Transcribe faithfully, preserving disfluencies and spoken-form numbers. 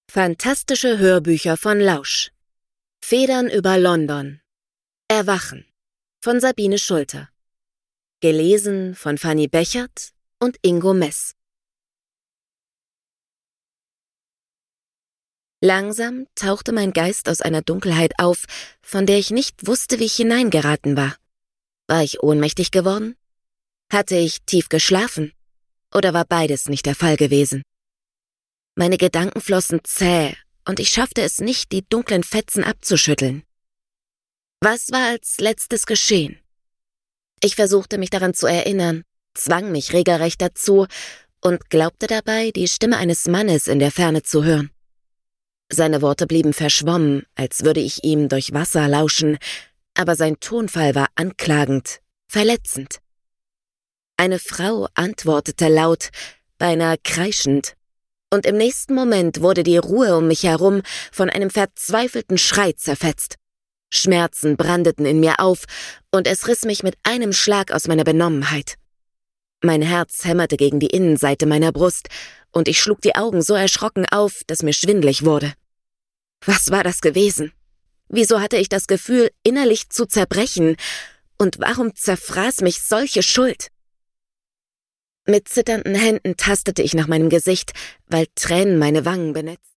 Fantastische Hörbücher von Lausch. Federn über London. Erwachen von Sabine Schulter. Gelesen von Fanny Bechert und Ingo Mess. Langsam tauchte mein Geist aus einer Dunkelheit auf, von der ich nicht wusste, wie ich hineingeraten war. War ich ohnmächtig geworden? Hatte ich tief geschlafen? Oder war beides nicht der Fall gewesen? Meine Gedanken flossen zäh, und ich schaffte es nicht, die dunklen Fetzen abzuschütteln. Was war als letztes geschehen? Ich versuchte mich daran zu erinnern, zwang mich regelrecht dazu und glaubte dabei, die Stimme eines Mannes in der Ferne zu hören. Seine Worte blieben verschwommen, als würde ich ihm durch Wasser lauschen, aber sein Tonfall war anklagend, verletzend. Eine Frau antwortete laut, beinahe kreischend, und im nächsten Moment wurde die Ruhe um mich herum von einem verzweifelten Schrei zerfetzt. Schmerzen brandeten in mir auf, und es riss mich mit einem Schlag aus meiner Benommenheit. Mein Herz hämmerte gegen die Innenseite meiner Brust, und ich schlug die Augen so erschrocken auf, dass mir schwindlig wurde. Was war das gewesen? Wieso hatte ich das Gefühl, innerlich zu zerbrechen? Und warum zerfraß mich solche Schuld? Mit zitternden Händen tastete ich nach meinem Gesicht, weil Tränen meine Wangen benetzten.